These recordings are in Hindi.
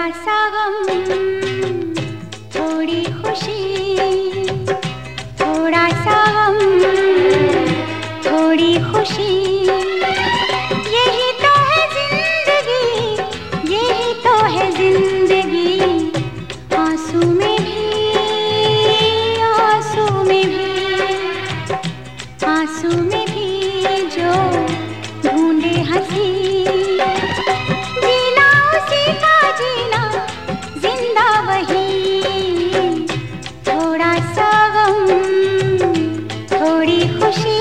थोड़ा सा गम, थोड़ी खुशी, थोड़ा सा गम, थोड़ी खुशी, यही तो है जिंदगी, यही तो है जिंदगी। आंसू में भी, आंसू में भी, आंसू में भी जो ढूंढे हंसी, जीना उसी का जीना, जिंदा वही। थोड़ा सा गम, थोड़ी खुशी।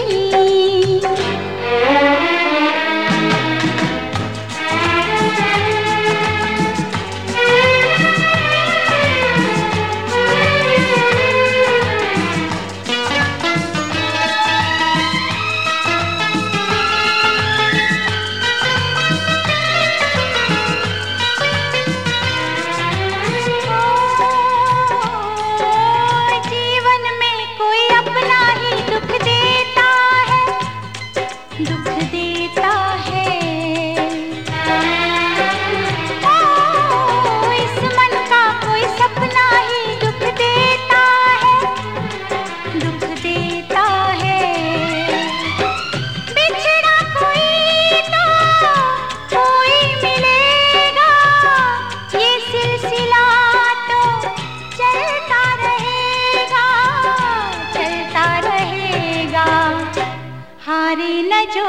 हारे न जो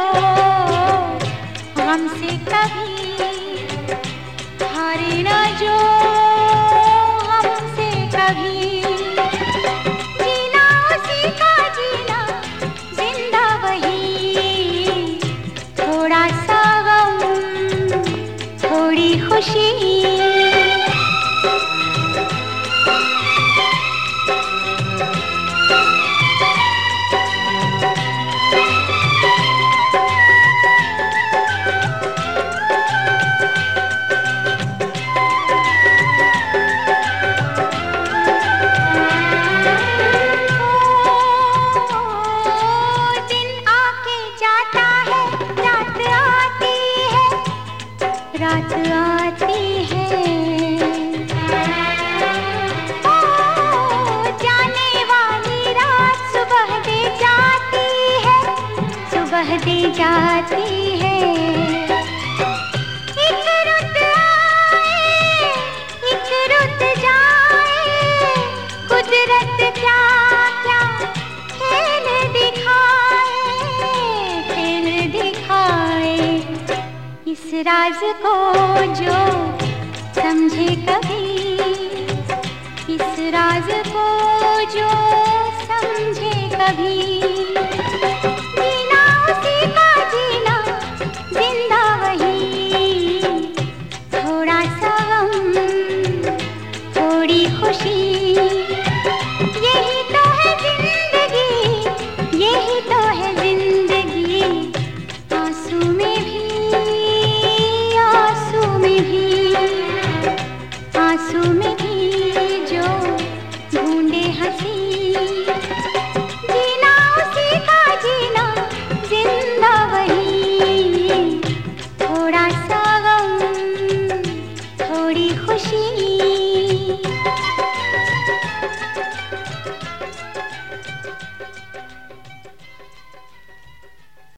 हमसे कभी, हारे न जो हमसे कभी, जीना उसी का जीना, जिंदा वही। थोड़ा सा गम, थोड़ी खुशी। रात आती है, ओ जाने वाली रात सुबह दे जाती है, सुबह दे जाती है। एक रुत आए, एक रुत जाए, कुदरत क्या क्या खेल दिखाए, खेल दिखाए। इस राज को जो